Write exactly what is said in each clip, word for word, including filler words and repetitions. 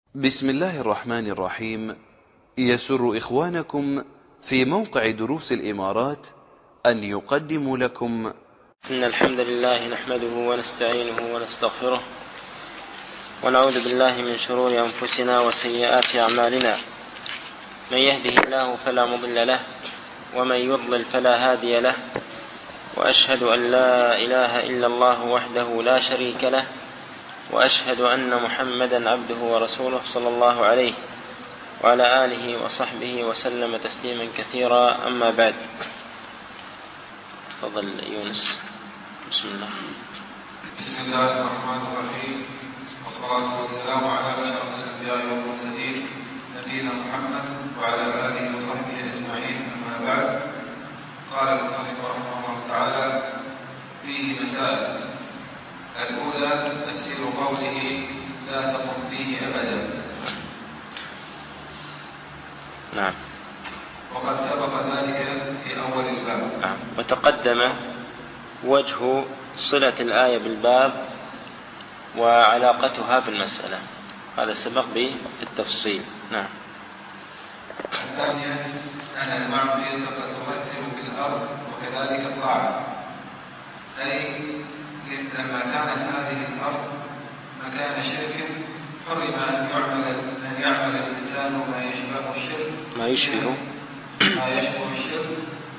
بسم الله الرحمن الرحيم. يسر إخوانكم في موقع دروس الإمارات أن يقدموا لكم إن الحمد لله نحمده ونستعينه ونستغفره ونعوذ بالله من شرور أنفسنا وسيئات أعمالنا. من يهده الله فلا مضل له ومن يضلل فلا هادي له، وأشهد أن لا إله إلا الله وحده لا شريك له، وأشهد أن محمدا عبده ورسوله صلى الله عليه وعلى آله وصحبه وسلم تسليما كثيرا. أما بعد، تفضل يونس. بسم الله. بسم الله الرحمن الرحيم، والصلاة والسلام على أشرف الأنبياء والمرسلين نبينا محمد وعلى آله وصحبه أجمعين. أما بعد، قال المصنف رحمه الله تعالى: فيه مسائل. الأولى تفسير قوله لا تقم فيه أبدا. نعم. وقد سبق ذلك في أول الباب. نعم. وتقدم وجه صلة الآية بالباب وعلاقتها في المسألة، هذا سبق بالتفصيل. نعم. الثانية أن المعصية قد تؤثر في الأرض وكذلك الطاعة، أي لما كانت هذه الأرض مكان شرك حرم أن يعمل أن يعمل الإنسان ما يشبه الشرك ما يشبه ما يشبه الشرك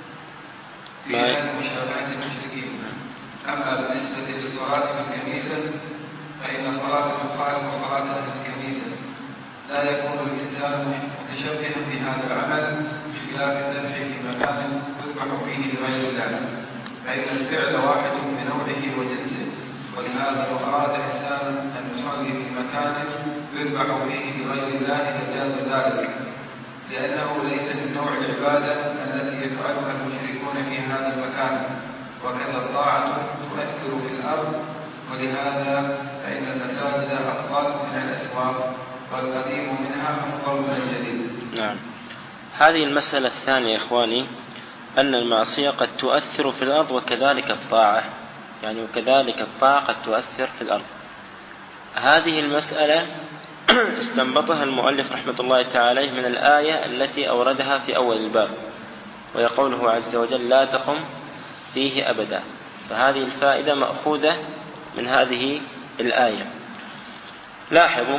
في هذه مشابهة المشركين. أما بالنسبة للصلاة في الكنيسة فإن صلاة المخالف وصلاة أهل الكنيسة لا يكون الإنسان متشبها بهذا العمل، بخلاف الذبح في مكان يذبح فيه لغير الله، فإن الفعل واحد بنوعه وجنسه. ولهذا لو أراد إنسان أن يصلي في مكان يذبح فيه لغير الله لجاز ذلك، لأنه ليس من نوع العبادة التي يفعلها المشركون في هذا المكان. وكذا الطاعة تؤثر في الأرض، ولهذا فإن المساجد أفضل من الأسواق، والقديم منها أفضل من الجديد. نعم. هذه المسألة الثانية إخواني، أن المعصية قد تؤثر في الأرض وكذلك الطاعة، يعني وكذلك الطاعة قد تؤثر في الأرض. هذه المسألة استنبطها المؤلف رحمة الله تعالى من الآية التي أوردها في أول الباب، ويقوله عز وجل لا تقم فيه أبدا. فهذه الفائدة مأخوذة من هذه الآية. لاحظوا: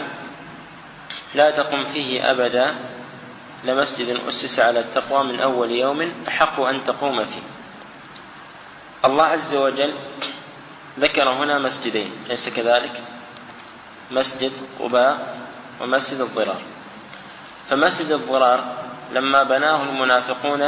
لا تقم فيه أبدا لمسجد أسس على التقوى من أول يوم أحق أن تقوم فيه. الله عز وجل ذكر هنا مسجدين، ليس كذلك؟ مسجد قباء ومسجد الضرار. فمسجد الضرار لما بناه المنافقون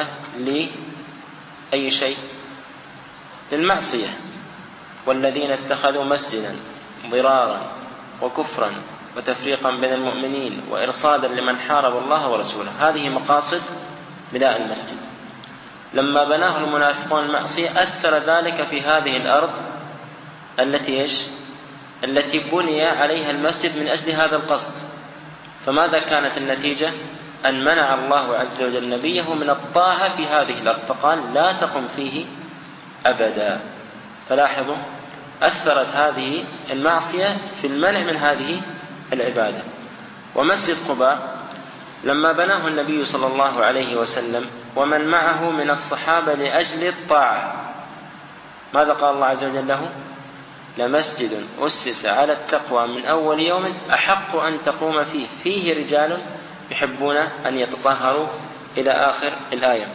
لأي شيء؟ للمعصية. والذين اتخذوا مسجدا ضرارا وكفرا وتفريقا بين المؤمنين وإرصادا لمن حارب الله ورسوله، هذه مقاصد بناء المسجد. لما بناه المنافقون المعصية أثر ذلك في هذه الأرض التي إيش؟ التي بني عليها المسجد من أجل هذا القصد. فماذا كانت النتيجة؟ أن منع الله عز وجل نبيه من الطاعة في هذه الأرض، فقال لا تقم فيه أبدا. فلاحظوا، أثرت هذه المعصية في المنع من هذه العبادة. ومسجد قباء لما بناه النبي صلى الله عليه وسلم ومن معه من الصحابة لأجل الطاعة، ماذا قال الله عز وجل له؟ لمسجد أسس على التقوى من أول يوم أحق أن تقوم فيه فيه رجال يحبون أن يتطهروا إلى آخر الآية.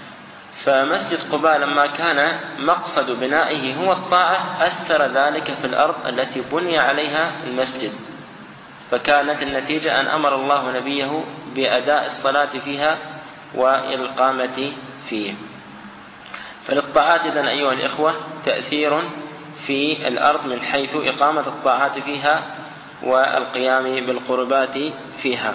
فمسجد قباء لما كان مقصد بنائه هو الطاعة أثر ذلك في الأرض التي بني عليها المسجد، فكانت النتيجة أن أمر الله نبيه بأداء الصلاة فيها والإقامة فيه. فللطاعات إذن أيها الإخوة تأثير في الأرض من حيث إقامة الطاعات فيها والقيام بالقربات فيها.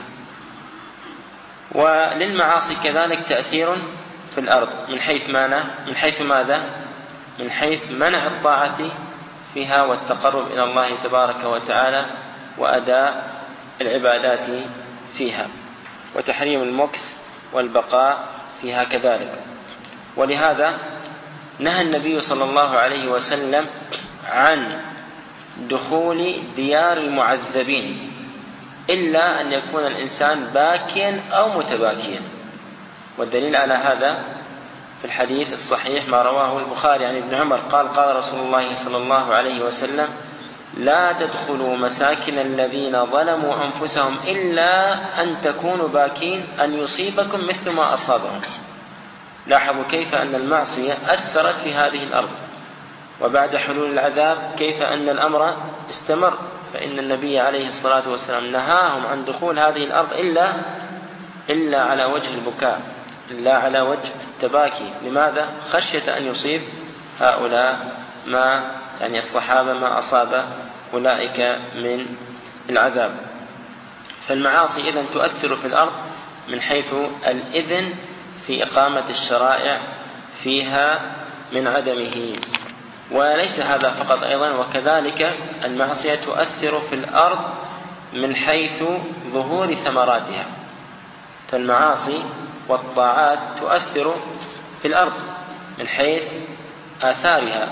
وللمعاصي كذلك تأثير في الأرض من حيث ماذا؟ من حيث ماذا؟ من حيث منع الطاعة فيها والتقرب إلى الله تبارك وتعالى وأداء العبادات فيها، وتحريم المكث والبقاء فيها كذلك. ولهذا نهى النبي صلى الله عليه وسلم عن دخول ديار المعذبين إلا أن يكون الإنسان باكيا أو متباكيا. والدليل على هذا في الحديث الصحيح ما رواه البخاري عن ابن عمر قال قال رسول الله صلى الله عليه وسلم: لا تدخلوا مساكن الذين ظلموا أنفسهم إلا أن تكونوا باكين أن يصيبكم مثل ما أصابهم. لاحظوا كيف أن المعصية أثرت في هذه الأرض، وبعد حلول العذاب كيف أن الأمر استمر، فإن النبي عليه الصلاة والسلام نهاهم عن دخول هذه الأرض إلا إلا على وجه البكاء، إلا على وجه التباكي. لماذا؟ خشية أن يصيب هؤلاء ما يعني الصحابة ما أصاب أولئك من العذاب. فالمعاصي إذن تؤثر في الأرض من حيث الإذن في إقامة الشرائع فيها من عدمه. وليس هذا فقط، أيضا وكذلك المعصية تؤثر في الأرض من حيث ظهور ثمراتها. فالمعاصي والطاعات تؤثر في الأرض من حيث آثارها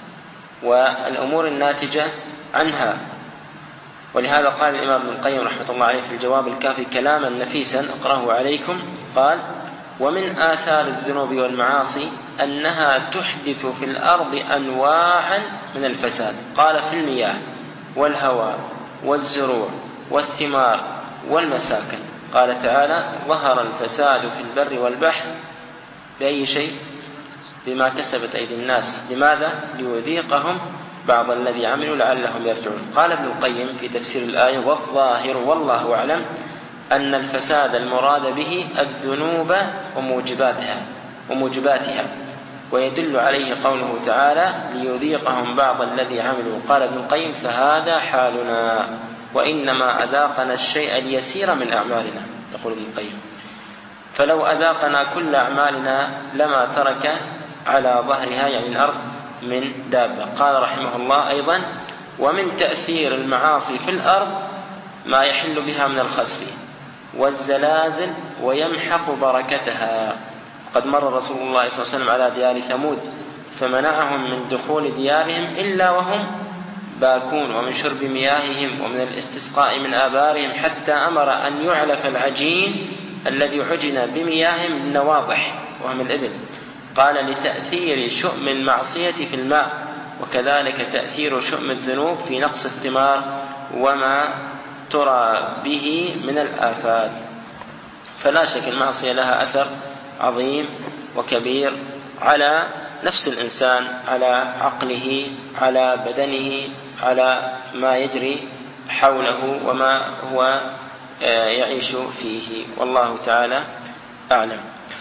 والأمور الناتجة عنها. ولهذا قال الإمام ابن القيم رحمة الله عليه في الجواب الكافي كلاما نفيسا أقرأه عليكم، قال: ومن آثار الذنوب والمعاصي أنها تحدث في الأرض أنواعا من الفساد. قال: في المياه والهواء والزروع والثمار والمساكن. قال تعالى: ظهر الفساد في البر والبحر بأي شيء؟ بما كسبت أيدي الناس. لماذا؟ ليذيقهم بعض الذي عملوا لعلهم يرجعون. قال ابن القيم في تفسير الآية: والظاهر والله أعلم أن الفساد المراد به الذنوب وموجباتها وموجباتها ويدل عليه قوله تعالى: ليذيقهم بعض الذي عملوا. قال ابن القيم: فهذا حالنا، وإنما أذاقنا الشيء اليسير من أعمالنا. يقول ابن القيم: فلو أذاقنا كل أعمالنا لما ترك على ظهرها يعني الأرض من دابة. قال رحمه الله أيضا: ومن تأثير المعاصي في الأرض ما يحل بها من الخسف والزلازل ويمحق بركتها. قد مر رسول الله صلى الله عليه وسلم على ديار ثمود فمنعهم من دخول ديارهم إلا وهم باكون، ومن شرب مياههم، ومن الاستسقاء من آبارهم، حتى أمر أن يعلف العجين الذي عجن بمياههم النواضح وهم الإبل. قال: لتأثير شؤم المعصية في الماء، وكذلك تأثير شؤم الذنوب في نقص الثمار وما ترى به من الآفات. فلا شك المعصية لها أثر عظيم وكبير على نفس الإنسان، على عقله، على بدنه، على ما يجري حوله وما هو يعيش فيه، والله تعالى أعلم.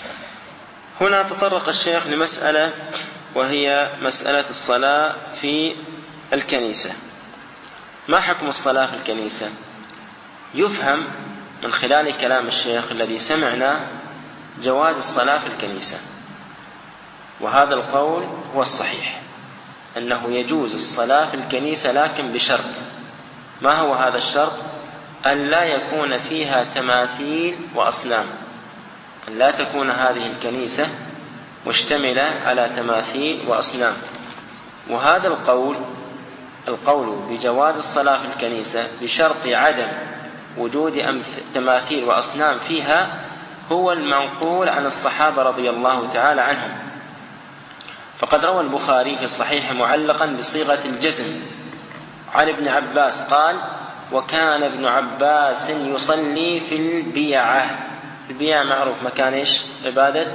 هنا تطرق الشيخ لمسألة وهي مسألة الصلاة في الكنيسة. ما حكم الصلاة في الكنيسة؟ يفهم من خلال كلام الشيخ الذي سمعنا جواز الصلاة في الكنيسة، وهذا القول هو الصحيح، أنه يجوز الصلاة في الكنيسة، لكن بشرط. ما هو هذا الشرط؟ أن لا يكون فيها تماثيل وأصنام، أن لا تكون هذه الكنيسة مشتملة على تماثيل وأصنام. وهذا القول القول بجواز الصلاة في الكنيسة بشرط عدم وجود تماثيل وأصنام فيها هو المنقول عن الصحابة رضي الله تعالى عنهم. فقد روى البخاري في الصحيح معلقا بصيغة الجزم عن ابن عباس قال: وكان ابن عباس يصلي في البيعة. البيعة معروف مكان إيش؟ عبادة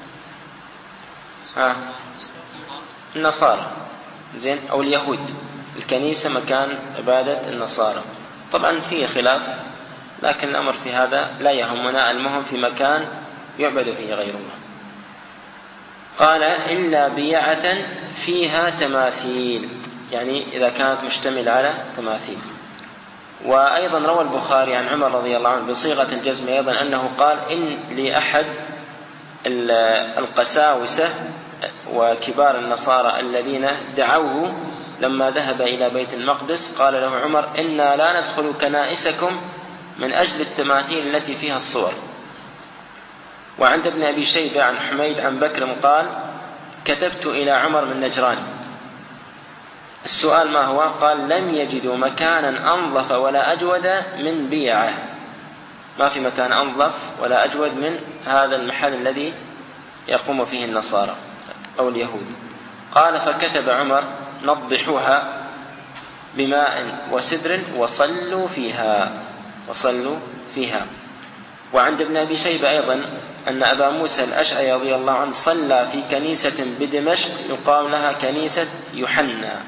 آه. النصارى، زين، أو اليهود. الكنيسة مكان عبادة النصارى. طبعا فيه خلاف، لكن الأمر في هذا لا يهمنا، المهم في مكان يعبد فيه غير الله. قال: إلا بيعة فيها تماثيل، يعني إذا كانت مشتمل على تماثيل. وأيضا روى البخاري عن عمر رضي الله عنه بصيغة الجزم أيضا أنه قال: إن لأحد القساوسة وكبار النصارى الذين دعوه لما ذهب إلى بيت المقدس قال له عمر: إنا لا ندخل كنائسكم من أجل التماثيل التي فيها الصور. وعند ابن أبي شيبة عن حميد عن بكر قال: كتبت إلى عمر من نجران السؤال ما هو؟ قال لم يجدوا مكانا أنظف ولا أجود من بيعة. ما في مكان أنظف ولا أجود من هذا المحل الذي يقوم فيه النصارى أو اليهود. قال فكتب عمر نضحوها بماء وسدر وصلوا فيها وصلوا فيها. وعند ابن أبي شيبة أيضا أن أبا موسى الأشعري رضي الله عنه صلى في كنيسة بدمشق يقال لها كنيسة يوحنا.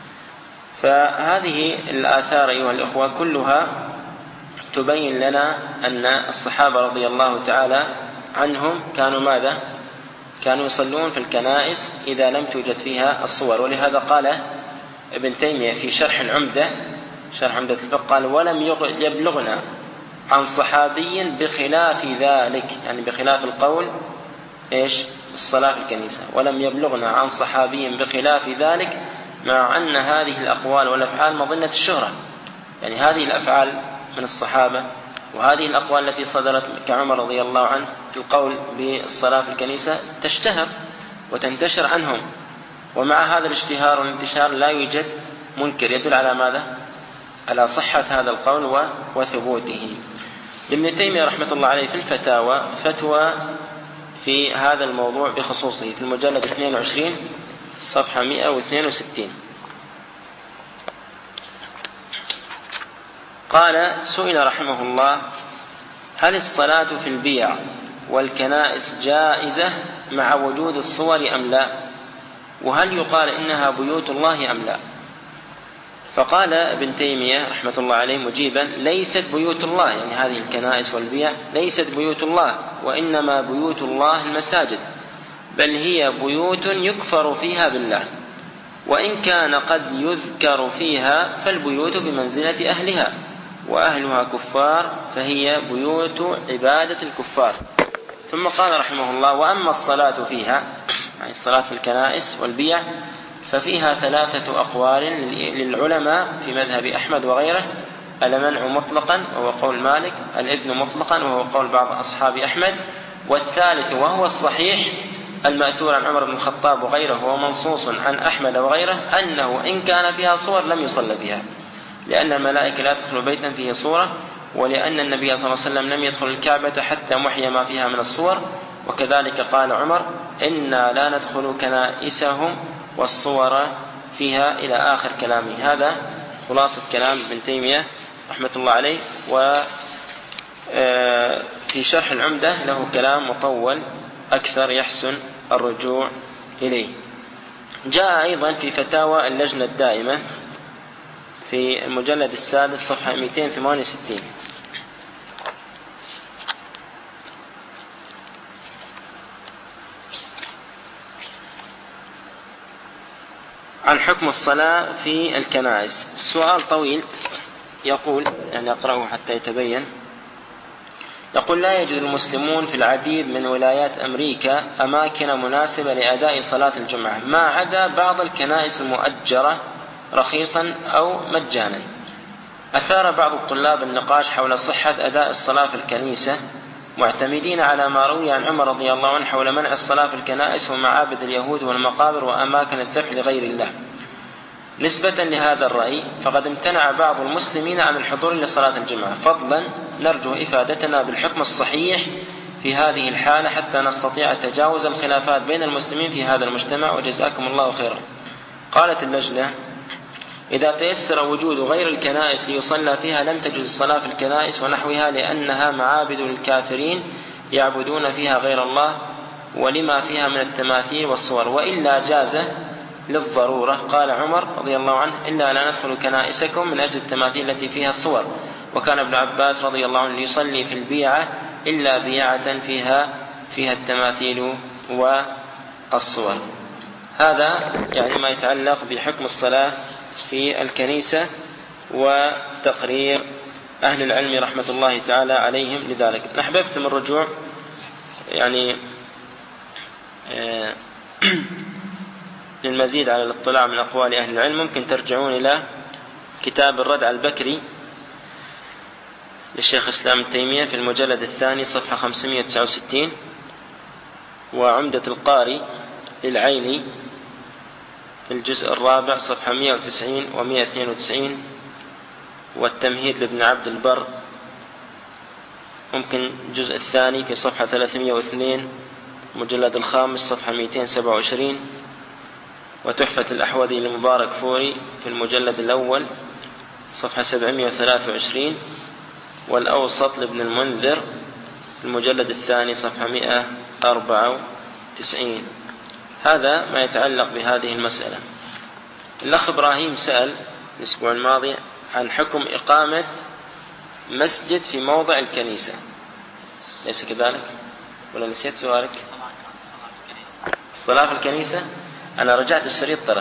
فهذه الآثار أيها الإخوة كلها تبين لنا أن الصحابة رضي الله تعالى عنهم كانوا ماذا؟ كانوا يصلون في الكنائس إذا لم توجد فيها الصور. ولهذا قال ابن تيمية في شرح العمدة شرح عمدة الفقه قال ولم يبلغنا عن صحابي بخلاف ذلك، يعني بخلاف القول إيش؟ الصلاة في الكنيسة. ولم يبلغنا عن صحابي بخلاف ذلك، مع أن هذه الأقوال والأفعال مظنة الشهرة. يعني هذه الأفعال من الصحابة وهذه الأقوال التي صدرت كعمر رضي الله عنه القول بالصلاة في الكنيسة تشتهر وتنتشر عنهم، ومع هذا الاشتهار والانتشار لا يوجد منكر يدل على ماذا؟ على صحة هذا القول وثبوته. لابن تيمية رحمة الله عليه في الفتاوى فتوى في هذا الموضوع بخصوصه في المجلد اثنين وعشرين صفحة مئة واثنين وستين. قال سئل رحمه الله هل الصلاة في البيع والكنائس جائزة مع وجود الصور أم لا؟ وهل يقال إنها بيوت الله أم لا؟ فقال ابن تيمية رحمة الله عليه مجيبا ليست بيوت الله، يعني هذه الكنائس والبيع ليست بيوت الله، وإنما بيوت الله المساجد، بل هي بيوت يكفر فيها بالله، وإن كان قد يذكر فيها فالبيوت بمنزلة أهلها، وأهلها كفار فهي بيوت عبادة الكفار. ثم قال رحمه الله وأما الصلاة فيها، يعني الصلاة في الكنائس والبيع، ففيها ثلاثة أقوال للعلماء في مذهب أحمد وغيره: المنع مطلقا وهو قول مالك، الإذن مطلقا وهو قول بعض أصحاب أحمد، والثالث وهو الصحيح المأثور عن عمر بن الخطاب وغيره ومنصوص عن أحمد وغيره أنه إن كان فيها صور لم يصلى فيها، لأن الملائكة لا تدخل بيتا فيه صورة، ولأن النبي صلى الله عليه وسلم لم يدخل الكعبة حتى محي ما فيها من الصور، وكذلك قال عمر إنا لا ندخل كنائسهم والصور فيها إلى آخر كلامه. هذا خلاصة كلام ابن تيمية رحمة الله عليه. وفي شرح العمدة له كلام مطول أكثر يحسن الرجوع إليه. جاء أيضا في فتاوى اللجنة الدائمة في المجلد السادس صفحة مئتين وثمانية وستين عن حكم الصلاة في الكنائس. السؤال طويل، يقول يعني أقرأه حتى يتبين. يقول لا يوجد المسلمون في العديد من ولايات أمريكا أماكن مناسبة لأداء صلاة الجمعة ما عدا بعض الكنائس المؤجرة رخيصا أو مجانا. أثار بعض الطلاب النقاش حول صحة أداء الصلاة في الكنيسة معتمدين على ما روي عن عمر رضي الله عنه حول منع الصلاة في الكنائس ومعابد اليهود والمقابر وأماكن الذبح لغير الله. نسبة لهذا الرأي فقد امتنع بعض المسلمين عن الحضور لصلاة الجمعة، فضلا نرجو إفادتنا بالحكم الصحيح في هذه الحالة حتى نستطيع تجاوز الخلافات بين المسلمين في هذا المجتمع، وجزاكم الله خيرا. قالت اللجنة إذا تيسر وجود غير الكنائس ليصلى فيها لم تجوز الصلاة في الكنائس ونحوها، لأنها معابد للكافرين يعبدون فيها غير الله ولما فيها من التماثيل والصور، وإلا جاز للضرورة. قال عمر رضي الله عنه إلا لا ندخل كنائسكم من أجل التماثيل التي فيها الصور. وكان ابن عباس رضي الله عنه يصلي في البيعة إلا بيعة فيها فيها التماثيل والصور. هذا يعني ما يتعلق بحكم الصلاة في الكنيسة وتقرير أهل العلم رحمة الله تعالى عليهم لذلك. نحببتم الرجوع يعني للمزيد على الاطلاع من أقوال أهل العلم ممكن ترجعون إلى كتاب الردع البكري للشيخ إسلام التيمية في المجلد الثاني صفحة خمسمائة وتسعة وستين، وعمدة القاري للعيني في الجزء الرابع صفحة مئة وتسعين ومئة واثنين وتسعين، والتمهيد لابن عبد البر ممكن الجزء الثاني في صفحة ثلاثمئة واثنين، مجلد الخامس صفحة مئتين وسبعة وعشرين، وتحفة الأحوذي لمبارك فوري في المجلد الأول صفحة سبعمئة وثلاثة وعشرين، والأوسط لابن المنذر في المجلد الثاني صفحة مئة وأربعة وتسعين. هذا ما يتعلق بهذه المسألة. الأخ إبراهيم سأل الأسبوع الماضي عن حكم إقامة مسجد في موضع الكنيسة، ليس كذلك؟ ولا نسيت سؤالك؟ الصلاة في الكنيسة؟ أنا رجعت الشريط ترى.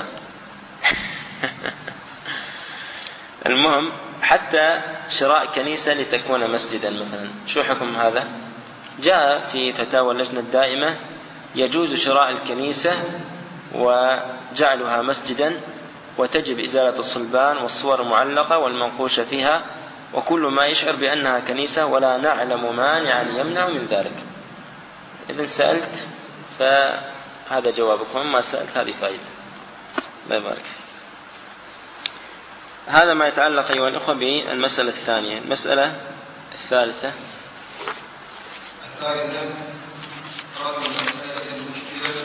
المهم حتى شراء كنيسة لتكون مسجدا مثلا، شو حكم هذا؟ جاء في فتاوى اللجنة الدائمة يجوز شراء الكنيسة وجعلها مسجدا، وتجب إزالة الصلبان والصور المعلقة والمنقوشة فيها وكل ما يشعر بأنها كنيسة، ولا نعلم مانعا يمنع من ذلك. إذن سألت فهذا جوابك، وما سألت هذه فائدة. الله يبارك فيك. هذا ما يتعلق أيها الأخوة بالمسألة الثانية. المسألة الثالثة الثالثة رد المسألة المشكلة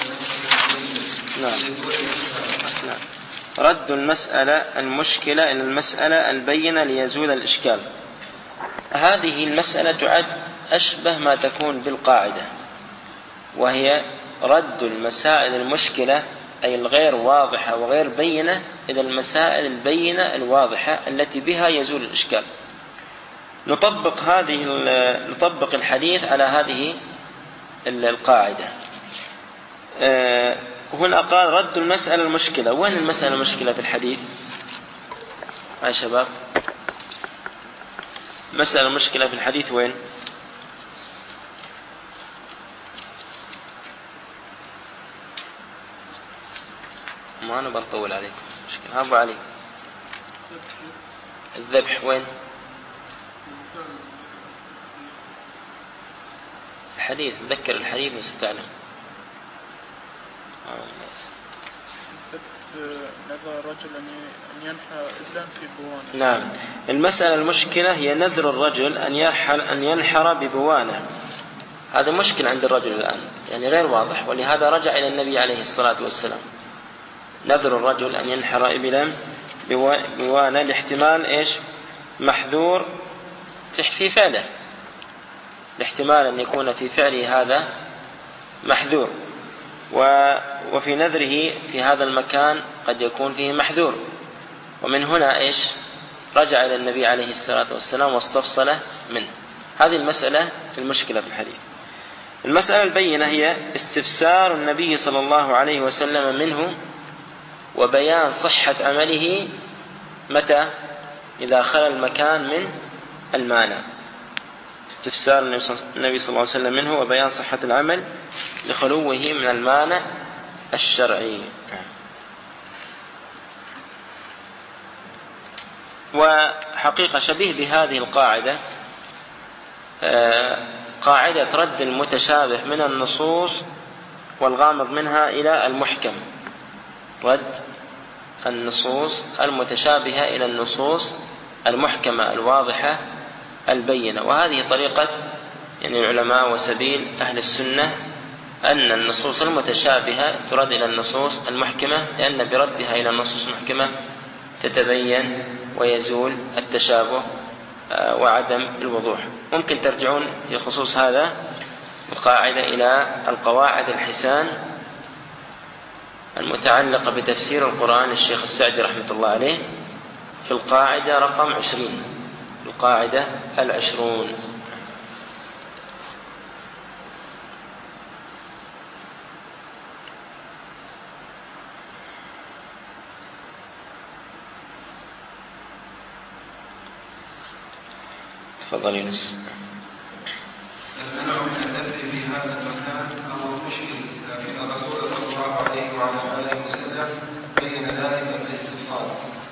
نعم. نعم. رد المسألة المشكلة إلى المسألة البينة ليزول الإشكال. هذه المسألة تعد أشبه ما تكون بالقاعدة، وهي رد المسائل المشكلة أي الغير واضحة وغير بينة إلى المسائل البينة الواضحة التي بها يزول الإشكال. نطبق هذه نطبق الحديث على هذه القاعدة. هنا قال رد المسألة المشكلة. وين المسألة المشكلة في الحديث يا شباب؟ مسألة المشكلة في الحديث وين؟ ما أنا بنطول عليكم مشكلة. أبو علي الذبح وين؟ الحديث، تذكر الحديث وستعلم. نذر الرجل أن ينحر إبلا في بوانة. نعم. المسألة المشكلة هي نذر الرجل أن ينحر أن ينحر ببوانة. هذا مشكل عند الرجل الآن، يعني غير واضح، ولهذا رجع إلى النبي عليه الصلاة والسلام. نذر الرجل أن ينحر إبلا بوانة لاحتمال إيش؟ محذور في فعله، لاحتمال أن يكون في فعله هذا محذور، وفي نذره في هذا المكان قد يكون فيه محذور. ومن هنا إيش؟ رجع إلى النبي عليه الصلاة والسلام واستفصل منه. هذه المسألة المشكلة في الحديث. المسألة البينة هي استفسار النبي صلى الله عليه وسلم منه وبيان صحة عمله متى؟ إذا خلى المكان من المانع. استفسار النبي صلى الله عليه وسلم منه وبيان صحة العمل لخلوه من المانع الشرعي. وحقيقة شبيه بهذه القاعدة قاعدة رد المتشابه من النصوص والغامض منها إلى المحكم. رد النصوص المتشابهة إلى النصوص المحكمة الواضحة البينة. وهذه طريقة يعني العلماء وسبيل أهل السنة، أن النصوص المتشابهة ترد إلى النصوص المحكمة، لأن بردها إلى النصوص المحكمة تتبين ويزول التشابه وعدم الوضوح. ممكن ترجعون في خصوص هذا القاعدة إلى القواعد الحسان المتعلقة بتفسير القرآن الشيخ السعدي رحمة الله عليه في القاعدة رقم عشرين، القاعدة العشرون. تفضل يونس. المنع من الذبح في هذا المكان أمر مشكل، لكن الرسول صلى الله عليه وعلى آله وسلم بين ذلك بالاستفصال.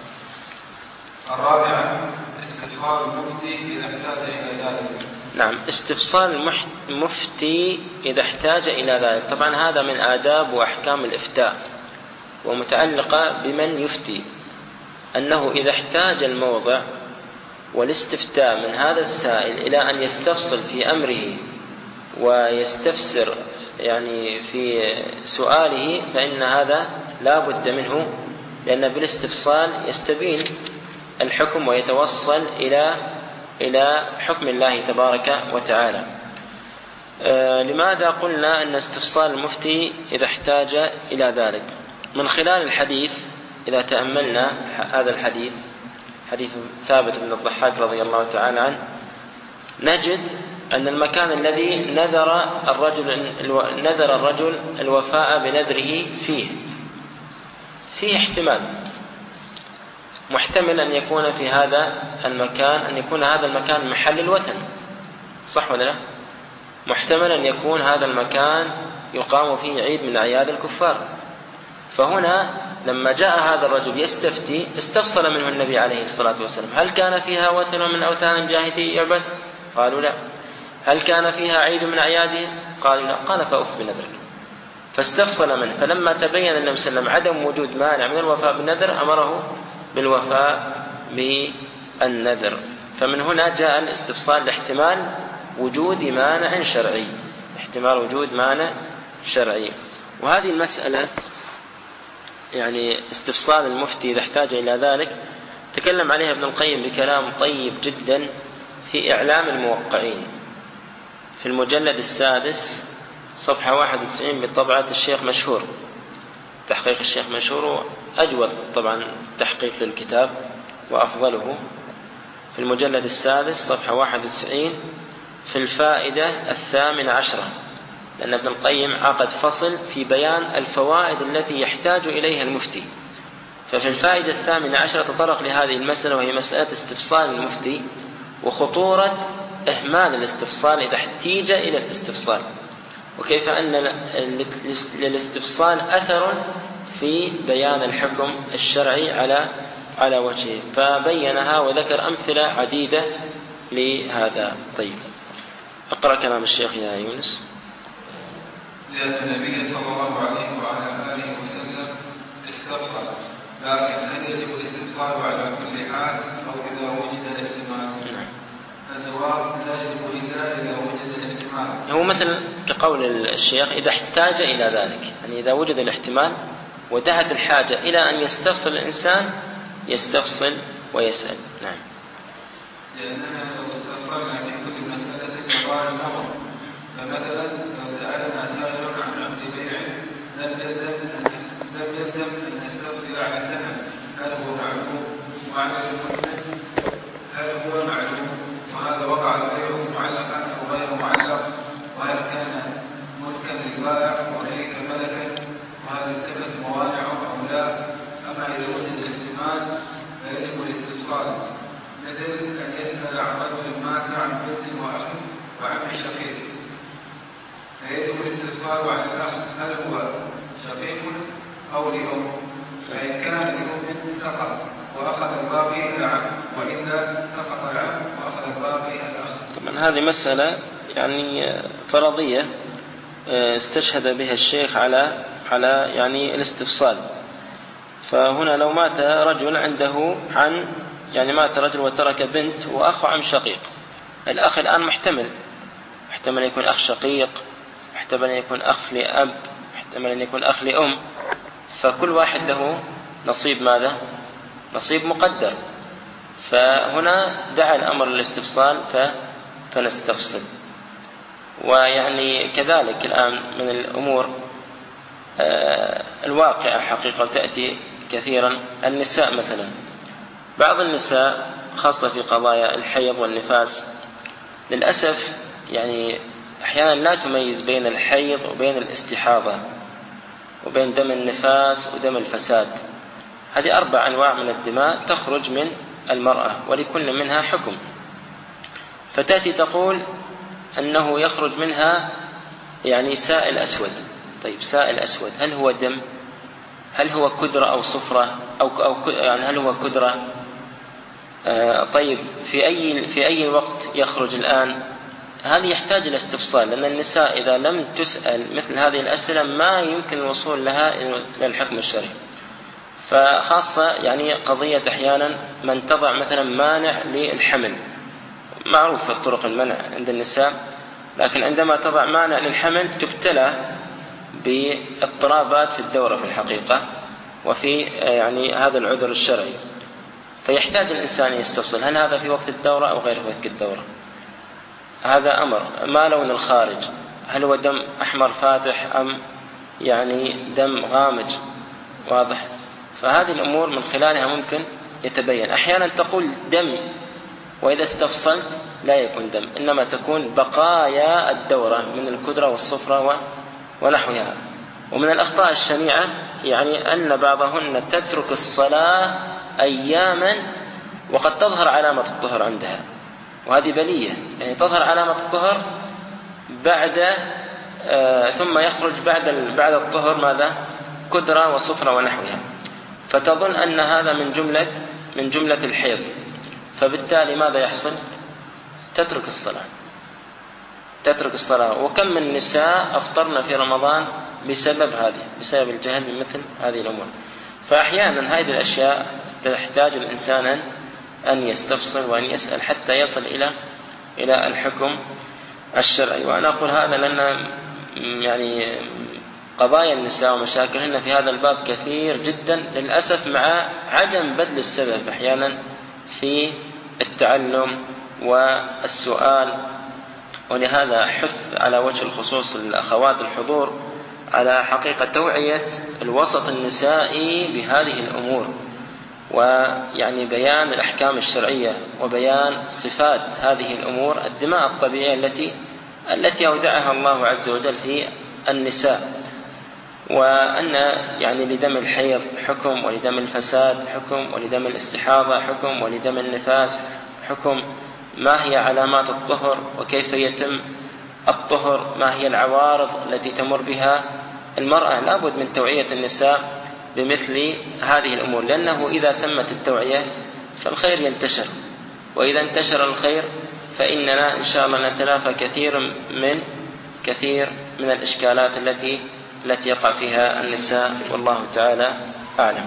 الرابعة استفصال المفتي إذا احتاج إلى ذلك. نعم، استفصال المفتي إذا احتاج إلى ذلك. طبعا هذا من آداب وأحكام الإفتاء، ومتعلقة بمن يفتي، أنه إذا احتاج الموضع والاستفتاء من هذا السائل إلى أن يستفصل في أمره ويستفسر يعني في سؤاله، فإن هذا لا بد منه، لأن بالاستفصال يستبين الحكم ويتوصل إلى إلى حكم الله تبارك وتعالى. آه لماذا قلنا أن استفصال المفتي إذا احتاج إلى ذلك؟ من خلال الحديث، إذا تأملنا هذا الحديث، حديث ثابت بن الضحاك رضي الله تعالى عنه، نجد أن المكان الذي نذر الرجل نذر الرجل الوفاء بنذره فيه فيه احتمال، محتمل أن يكون في هذا المكان أن يكون هذا المكان محل الوثن، صح ولا لا؟ محتمل أن يكون هذا المكان يقام فيه عيد من أعياد الكفار. فهنا لما جاء هذا الرجل يستفتي استفصل منه النبي عليه الصلاة والسلام: هل كان فيها وثن من أوثان الجاهلية يعبد؟ قالوا لا. هل كان فيها عيد من أعيادهم؟ قالوا لا. قال: فأوف بنذرك. فاستفصل منه، فلما تبين النبي صلى الله عليه وسلم عدم وجود مانع من الوفاء بالنذر أمره بالوفاء بالنذر. فمن هنا جاء الاستفصال لاحتمال وجود مانع شرعي، احتمال وجود مانع شرعي. وهذه المسألة يعني استفصال المفتي إذا احتاج إلى ذلك تكلم عليها ابن القيم بكلام طيب جدا في إعلام الموقعين في المجلد السادس صفحة واحد وتسعين بطبعة الشيخ مشهور، تحقيق الشيخ مشهور، أجود طبعا تحقيق للكتاب وأفضله، في المجلد السادس صفحة واحد وتسعين في الفائدة الثامنة عشرة، لأن ابن القيم عقد فصل في بيان الفوائد التي يحتاج إليها المفتي. ففي الفائدة الثامنة عشرة تطرق لهذه المسألة، وهي مسألة استفصال المفتي وخطورة إهمال الاستفصال إذا احتيج إلى الاستفصال، وكيف أن للاستفصال أثر في بيان الحكم الشرعي على على وجهه، فبينها وذكر أمثلة عديدة لهذا. طيب، أقرأ كلام الشيخ يا يونس. لأن النبي صلى الله عليه وعلى آله وسلم استفصل، لكن هل يجب الاستفصال على كل حال أو إذا وجد الاحتمال؟ الجواب: لا يجب إلا إذا وجد الاحتمال. هو مثل كقول الشيخ: إذا احتاج إلى ذلك، يعني إذا وجد الاحتمال ودعت الحاجة إلى أن يستفصل الإنسان يستفصل ويسأل. نعم. لأننا لو استفصلنا في كل مسألة لقال الأمر، فمثلا لو سألنا سائل عن عقد بيع لم يلزم لم يلزم أن نستفصل عن الثمن، هل هو معلوم وعن المثمن هل هو معلوم، وهذا وقع البيع معلقا أو غير معلق، وهل كان ملكا للبائع وليس ملكا، وهل انتفت موانعه أو لا. أما إذا وجد الاحتمال فيجب الاستفصال، مثل أن يسأل عن رجل مات عن بنت وأخ وعم شقيق، فيجب الاستفصال عن الأخ هل هو شقيق أو لأم، فإن كان لأم سقط وأخذ الباقي العم، وإلا سقط العم وأخذ الباقي الأخ. طبعا هذه مسألة يعني فرضية استشهد بها الشيخ على على يعني الاستفصال. فهنا لو مات رجل عنده عن يعني مات رجل وترك بنت وأخ عم شقيق، الأخ الآن محتمل محتمل أن يكون أخ شقيق، محتمل أن يكون أخ لأب، محتمل أن يكون أخ لأم، فكل واحد له نصيب ماذا؟ نصيب مقدر. فهنا دعا الأمر للاستفصال فنستفصل. ويعني كذلك الآن من الأمور الواقعة حقيقة تأتي كثيرا، النساء مثلا، بعض النساء خاصة في قضايا الحيض والنفاس للأسف يعني أحيانا لا تميز بين الحيض وبين الاستحاضة وبين دم النفاس ودم الفساد. هذه أربع أنواع من الدماء تخرج من المرأة ولكل منها حكم، فتأتي تقول أنه يخرج منها يعني سائل أسود. طيب سائل أسود هل هو دم؟ هل هو كدرة أو صفرة أو أو يعني هل هو كدرة؟ آه طيب في أي في أي وقت يخرج الآن؟ هذا يحتاج إلى استفصال، لأن النساء إذا لم تسأل مثل هذه الأسئلة ما يمكن الوصول لها إلى الحكم الشرعي. فخاصة يعني قضية أحيانا من تضع مثلا مانع للحمل، معروف في الطرق المنع عند النساء، لكن عندما تضع مانع للحمل تبتلى باضطرابات في الدورة في الحقيقة وفي يعني هذا العذر الشرعي، فيحتاج الإنسان يستفصل هل هذا في وقت الدورة أو غير وقت الدورة. هذا أمر. ما لون الخارج؟ هل هو دم أحمر فاتح أم يعني دم غامج واضح؟ فهذه الأمور من خلالها ممكن يتبين. أحيانا تقول دم وإذا استفصلت لا يكون دم، إنما تكون بقايا الدورة من الكدرة والصفرة ونحوها. ومن الأخطاء الشنيعة يعني أن بعضهن تترك الصلاة أياما وقد تظهر علامة الطهر عندها، وهذه بلية، يعني تظهر علامة الطهر بعد آه ثم يخرج بعد بعد الطهر ماذا؟ كدرة وصفرة ونحوها، فتظن أن هذا من جملة من جملة الحيض، فبالتالي ماذا يحصل؟ تترك الصلاة تترك الصلاة. وكم من نساء أفطرن في رمضان بسبب هذه، بسبب الجهل بمثل هذه الأمور. فأحيانا هذه الأشياء تحتاج الإنسان أن يستفصل وأن يسأل حتى يصل إلى إلى الحكم الشرعي. وأنا أقول هذا لأن يعني قضايا النساء ومشاكلهن في هذا الباب كثير جدا للأسف، مع عدم بذل السبب أحيانا في التعلم والسؤال. ولهذا حث على وجه الخصوص الأخوات الحضور على حقيقة توعية الوسط النسائي بهذه الأمور، ويعني بيان الأحكام الشرعية وبيان صفات هذه الأمور، الدماء الطبيعية التي التي أودعها الله عز وجل في النساء، وأن يعني لدم الحيض حكم، ولدم الفساد حكم، ولدم الاستحاضة حكم، ولدم النفاس حكم، ما هي علامات الطهر وكيف يتم الطهر، ما هي العوارض التي تمر بها المرأة. لابد من توعية النساء بمثل هذه الأمور، لأنه إذا تمت التوعية فالخير ينتشر، وإذا انتشر الخير فإننا إن شاء الله نتلافى كثير من كثير من الإشكالات التي التي يقع فيها النساء، والله تعالى أعلم.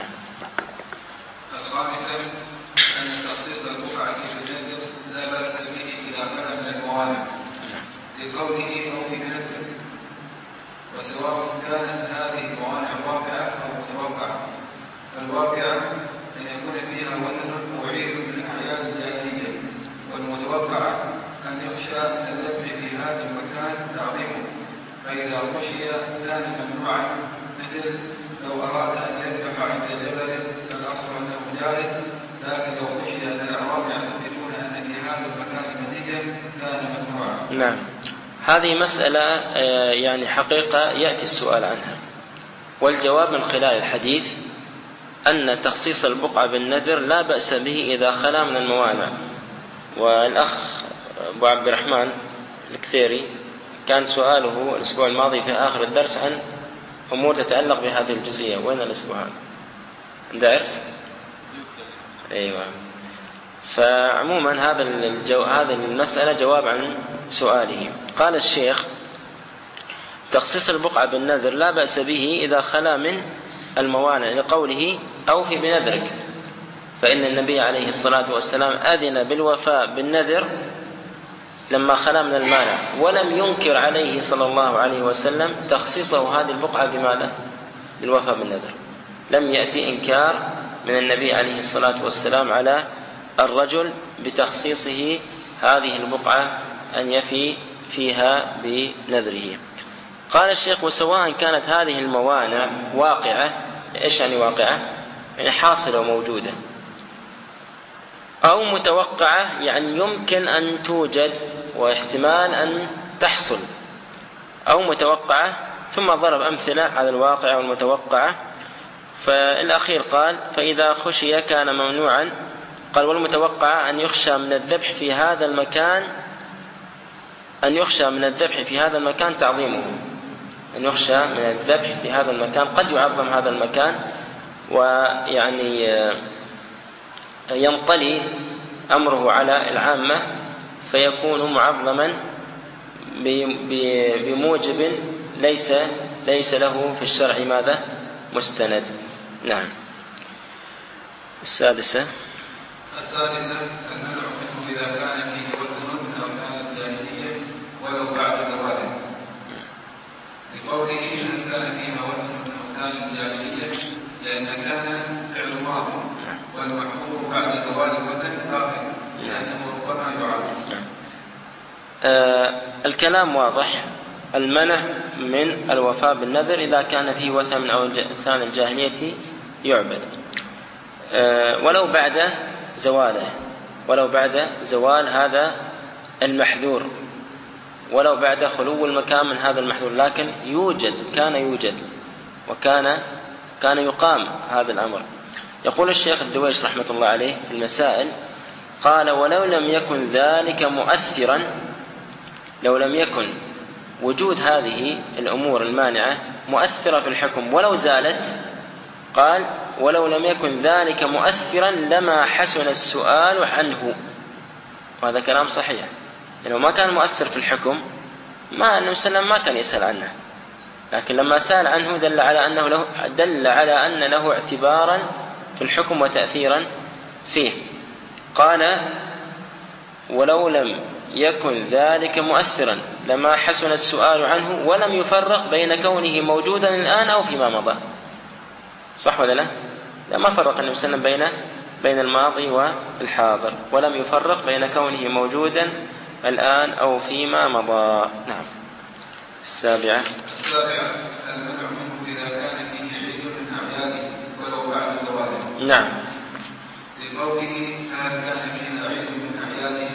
الخامسة أن تخصيص البقعة في النذر لا بأس به إذا خلا من الموانع لقوله أو في بنذرك، وسواء كانت هذه الموانع واقعة أو متوقعة. فالواقعة أن يكون فيها وثن أو عيد من أعياد الجاهلية، والمتوقعة أن يخشى من الذبح في هذا المكان تعظيمه، فإذا خشي كان ممنوعا، مثل لو أراد أن يذبح عند جبل فالأصل أنه جائز، لكن لو خشي أن الأعوام يعتقدون أن في هذا المكان مزية كان ممنوعا. نعم، هذه مسألة يعني حقيقة يأتي السؤال عنها، والجواب من خلال الحديث أن تخصيص البقعة بالنذر لا بأس به إذا خلا من الموانع. والأخ أبو عبد الرحمن الكثيري كان سؤاله الأسبوع الماضي في آخر الدرس عن أمور تتعلق بهذه الجزئية. وين الأسبوع هذا؟ درس؟ أيوة. فعموما هذا الجو... هذه المسألة جواب عن سؤاله. قال الشيخ: تخصيص البقعة بالنذر لا بأس به إذا خلا من الموانع، لقوله أوفي بنذرك، فإن النبي عليه الصلاة والسلام أذن بالوفاء بالنذر لما خلا من المانع، ولم ينكر عليه صلى الله عليه وسلم تخصيصه هذه البقعة بماذا؟ بالوفاء بالنذر. لم يأتي إنكار من النبي عليه الصلاة والسلام على الرجل بتخصيصه هذه البقعة أن يفي فيها بنذره. قال الشيخ: وسواء كانت هذه الموانع واقعة، إيش يعني واقعة؟ يعني حاصلة وموجودة، أو متوقعة، يعني يمكن أن توجد واحتمال أن تحصل، أو متوقعة، ثم ضرب أمثلة على الواقعة والمتوقعة. فالأخير قال: فإذا خشي كان ممنوعا. قال: والمتوقع أن يخشى من الذبح في هذا المكان أن يخشى من الذبح في هذا المكان تعظيمه، أن يخشى من الذبح في هذا المكان، قد يعظم هذا المكان ويعني ينطلي أمره على العامة فيكون معظما بموجب ليس ليس له في الشرع ماذا؟ مستند. نعم. السادسة السادسة المنع منه إذا كان فيه وثن من أوثان الجاهلية ولو بعد زواله، لقوله إن كان فيها وثن من أوثان الجاهلية لأن كان فعل ماضي والمحظور بعد زوال الوثن باقي لأنه ربما يعاد. آه الكلام واضح. المنع من الوفاء بالنذر إذا كان فيه وثن من أوثان الجاهلية يعبد، أه ولو بعد زواله، ولو بعد زوال هذا المحذور، ولو بعد خلو المكان من هذا المحذور، لكن يوجد كان يوجد وكان كان يقام هذا الأمر. يقول الشيخ الدويش رحمة الله عليه في المسائل قال: ولو لم يكن ذلك مؤثرا، لو لم يكن وجود هذه الأمور المانعة مؤثرة في الحكم ولو زالت، قال: ولو لم يكن ذلك مؤثرا لما حسن السؤال عنه. وهذا كلام صحيح، لأنه ما كان مؤثر في الحكم ما النبي صلى الله عليه وسلم ما كان يسأل عنه، لكن لما سأل عنه دل على أنه له دل على أن له اعتبارا في الحكم وتأثيرا فيه. قال: ولو لم يكن ذلك مؤثرا لما حسن السؤال عنه ولم يفرق بين كونه موجودا الآن أو فيما مضى. صح ولا لا؟ ما فرق النبي صلى الله عليه وسلم بين بين الماضي والحاضر، ولم يفرق بين كونه موجودا الآن أو فيما مضى. نعم. السابعة السابعة المنع منه إذا كان فيه عيد من أعياده ولو بعد زواله. نعم. لقوله: هل كان فيه عيد من أعياده.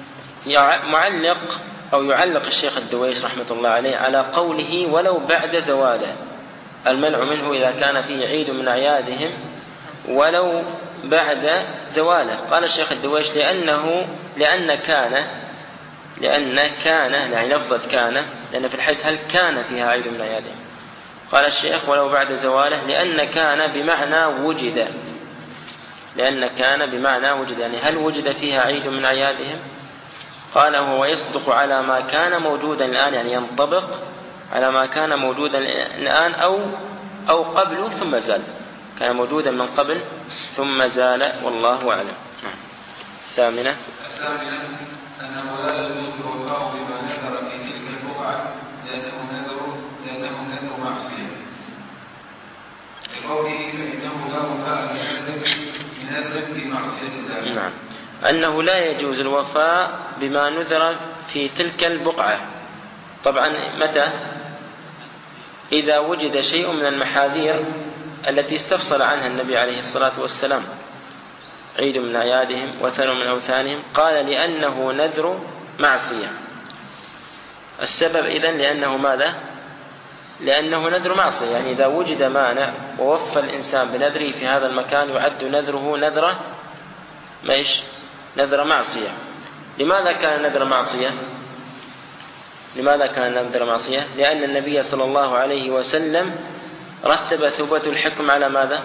معلق أو يعلق الشيخ الدويش رحمة الله عليه على قوله ولو بعد زواله، المنع منه إذا كان فيه عيد من أعيادهم ولو بعد زواله. قال الشيخ الدويش: لأنه لأن كان لأن كان يعني لفظة كان، لأن في الحديث هل كان فيها عيد من أعيادهم. قال الشيخ: ولو بعد زواله، لأن كان بمعنى وجد، لأن كان بمعنى وجد، يعني هل وجد فيها عيد من أعيادهم؟ قال: هو يصدق على ما كان موجودا الآن، يعني ينطبق على ما كان موجودا الآن أو أو قبله ثم زال، كان موجودا من قبل ثم زال، والله أعلم. الثامنة الثامنة أنه لا يجوز الوفاء بما نذر في تلك البقعة لأنه نذر لأنه نذر معصية، لقوله: فإنه لا وفاء بنذر في معصية الله. نعم. أنه لا يجوز الوفاء بما نذر في تلك البقعة. طبعا متى؟ إذا وجد شيء من المحاذير التي استفصل عنها النبي عليه الصلاة والسلام، عيد من أعيادهم وثن من أوثانهم، قال: لأنه نذر معصية. السبب إذن لأنه ماذا؟ لأنه نذر معصية، يعني إذا وجد مانع ووفى الإنسان بنذره في هذا المكان يعد نذره نذره مايش نذر معصية. لماذا كان نذر معصية؟ لماذا كان نذر معصية؟ لأن النبي صلى الله عليه وسلم رتب ثبوت الحكم على ماذا؟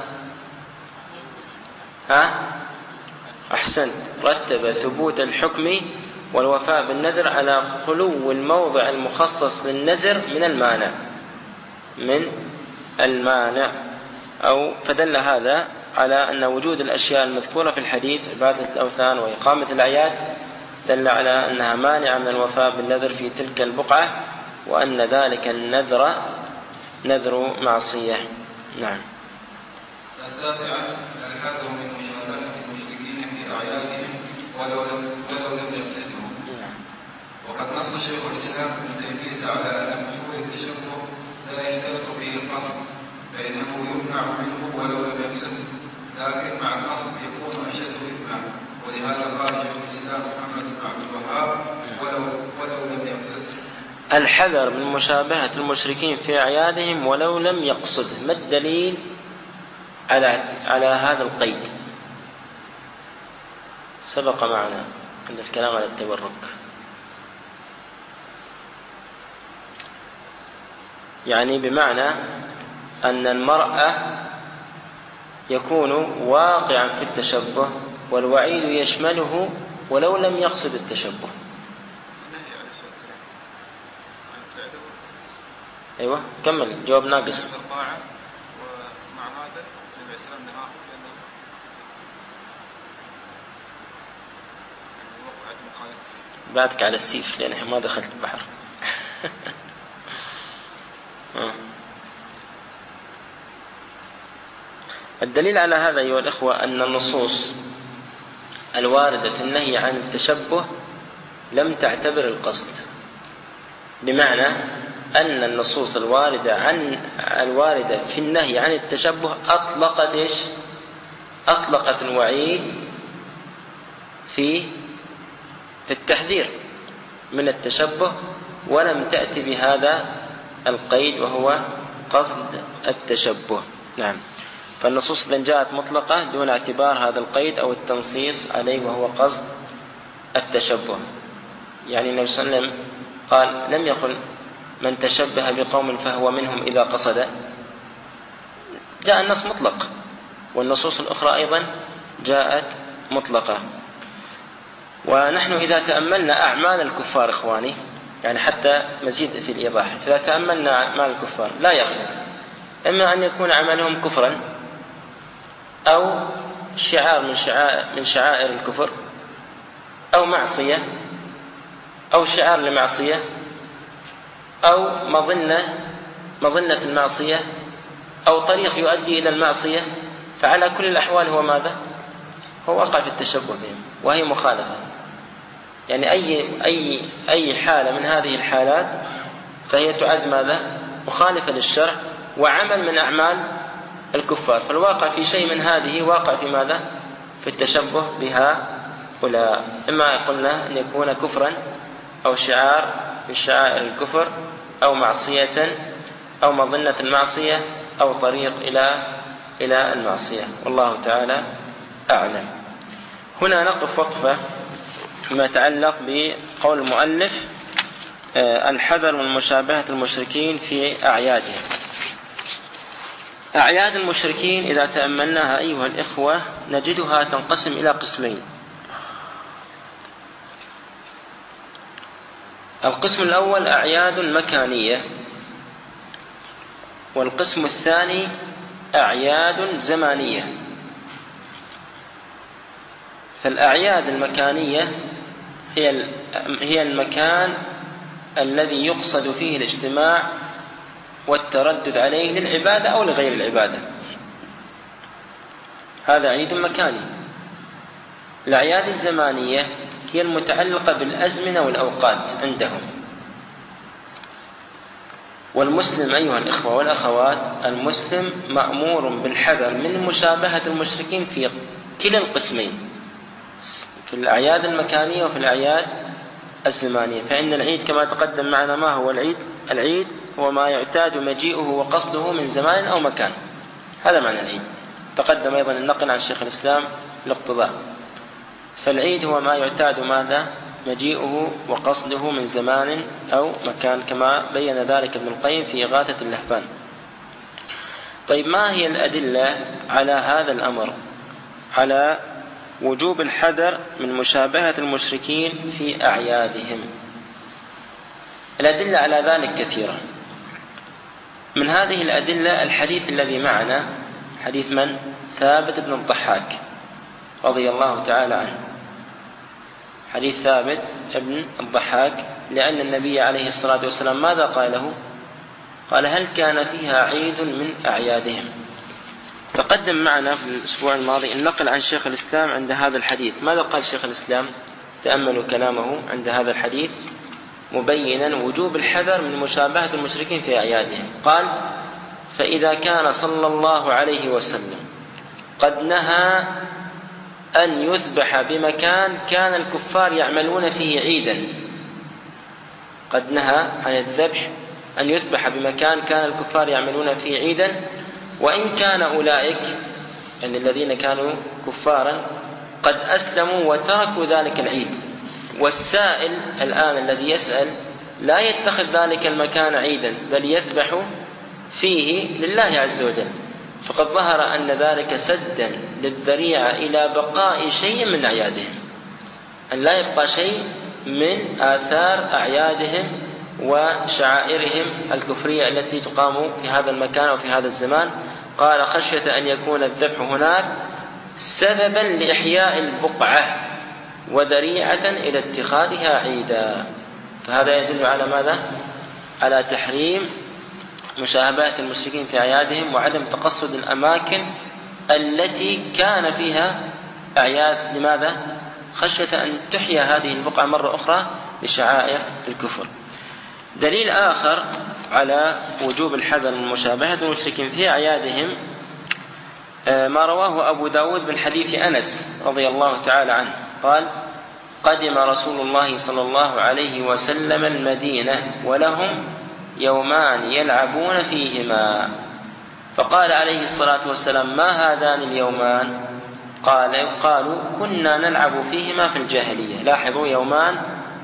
ها؟ أحسنت، رتب ثبوت الحكم والوفاء بالنذر على خلو الموضع المخصص للنذر من المانع من المانع أو فدل هذا على أن وجود الأشياء المذكورة في الحديث عبادة الأوثان وإقامة الأعياد دل على أنها مانعة من الوفاء بالنذر في تلك البقعة، وأن ذلك النذر نذر معصية. نعم. التاسعة الحذر من مشابهة المشركين في أعيادهم ولو لم ولو لم يقصدهم. وقد نص شيخ الإسلام ابن تيمية على أن حصول التشبه لا يشترط فيه القصد، فإنه يمنع منه ولو لم يقصده، لكن مع القصد يكون أشد إثما، ولهذا قال شيخ الإسلام محمد بن عبد الوهاب: ولو ولو لم يقصد. الحذر من مشابهة المشركين في أعيادهم ولو لم يقصد. ما الدليل على على هذا القيد؟ سبق معنا عند الكلام على التبرك، يعني بمعنى أن المرأة يكون واقعا في التشبه والوعيد يشمله ولو لم يقصد التشبه. أيوة كمل، جواب ناقص. مخالفة. بعدك على السيف لأن ما دخلت البحر. الدليل على هذا أيها الإخوة أن النصوص الواردة في النهي عن التشبه لم تعتبر القصد، بمعنى أن النصوص الواردة عن الواردة في النهي عن التشبه أطلقت إيش؟ أطلقت الوعيد في في التحذير من التشبه، ولم تأتي بهذا القيد وهو قصد التشبه. نعم، فالنصوص إذن جاءت مطلقة دون اعتبار هذا القيد أو التنصيص عليه وهو قصد التشبه. يعني النبي صلى الله عليه وسلم قال لم يقل من تشبه بقوم فهو منهم إذا قصد، جاء النص مطلق، والنصوص الأخرى أيضا جاءت مطلقة. ونحن إذا تأملنا أعمال الكفار إخواني، يعني حتى مزيد في الإيضاح، إذا تأملنا أعمال الكفار لا يخلو إما أن يكون عملهم كفرا أو شعار من شعائر, من شعائر الكفر، أو معصية أو شعار لمعصية، أو مظنة مظنة المعصية، أو طريق يؤدي إلى المعصية، فعلى كل الأحوال هو ماذا؟ هو وقع في التشبه بهم، وهي مخالفة. يعني أي أي أي حالة من هذه الحالات فهي تعد ماذا؟ مخالفة للشرع وعمل من أعمال الكفار، فالواقع في شيء من هذه واقع في ماذا؟ في التشبه بها، ولا إما قلنا أن يكون كفرا أو شعار من شعائر الكفر، أو معصية أو مظنة المعصية، أو طريق إلى إلى المعصية، والله تعالى أعلم. هنا نقف وقفة فيما يتعلق بقول المؤلف الحذر من مشابهة المشركين في أعيادهم. أعياد المشركين إذا تأملناها أيها الإخوة نجدها تنقسم إلى قسمين. القسم الأول أعياد مكانية، والقسم الثاني أعياد زمانية. فالأعياد المكانية هي هي المكان الذي يقصد فيه الاجتماع والتردد عليه للعبادة أو لغير العبادة، هذا عيد مكاني. الأعياد الزمانية هي المتعلقة بالأزمنة والأوقات عندهم. والمسلم أيها الإخوة والأخوات، المسلم مأمور بالحذر من مشابهة المشركين في كلا القسمين، في الأعياد المكانية وفي الأعياد الزمانية. فإن العيد كما تقدم معنا ما هو العيد؟ العيد هو ما يعتاد مجيئه وقصده من زمان أو مكان، هذا معنى العيد. تقدم أيضا النقل عن شيخ الإسلام الاقتضاء. فالعيد هو ما يعتاد ماذا؟ مجيئه وقصده من زمان أو مكان، كما بين ذلك ابن القيم في إغاثة اللهفان. طيب، ما هي الأدلة على هذا الأمر، على وجوب الحذر من مشابهة المشركين في أعيادهم؟ الأدلة على ذلك كثيرة. من هذه الأدلة الحديث الذي معنا، حديث من؟ ثابت بن الضحاك رضي الله تعالى عنه. حديث ثابت بن الضحاك، لأن النبي عليه الصلاة والسلام ماذا قال له؟ قال هل كان فيها عيد من أعيادهم؟ تقدم معنا في الأسبوع الماضي النقل عن شيخ الإسلام عند هذا الحديث. ماذا قال شيخ الإسلام؟ تأملوا كلامه عند هذا الحديث مبينا وجوب الحذر من مشابهة المشركين في أعيادهم. قال فإذا كان صلى الله عليه وسلم قد نهى أن يذبح بمكان كان الكفار يعملون فيه عيدا، قد نهى عن الذبح أن يذبح بمكان كان الكفار يعملون فيه عيدا، وإن كان أولئك يعني الذين كانوا كفارا قد أسلموا وتركوا ذلك العيد. والسائل الآن الذي يسأل لا يتخذ ذلك المكان عيدا، بل يذبح فيه لله عز وجل، فقد ظهر أن ذلك سدا للذريعة إلى بقاء شيء من أعيادهم، أن لا يبقى شيء من آثار أعيادهم وشعائرهم الكفرية التي تقام في هذا المكان وفي هذا الزمان. قال خشية أن يكون الذبح هناك سببا لإحياء البقعة وذريعة إلى اتخاذها عيدا. فهذا يدل على ماذا؟ على تحريم مشاهبة المشركين في أعيادهم وعدم تقصد الأماكن التي كان فيها أعياد. لماذا؟ خشية أن تحيا هذه البقعة مرة أخرى بشعائر الكفر. دليل آخر على وجوب الحذر من مشابهة المشركين في أعيادهم ما رواه أبو داود من حديث أنس رضي الله تعالى عنه قال: قدم رسول الله صلى الله عليه وسلم المدينة ولهم يومان يلعبون فيهما، فقال عليه الصلاة والسلام: ما هذان اليومان؟ قال قالوا: كنا نلعب فيهما في الجاهلية. لاحظوا، يومان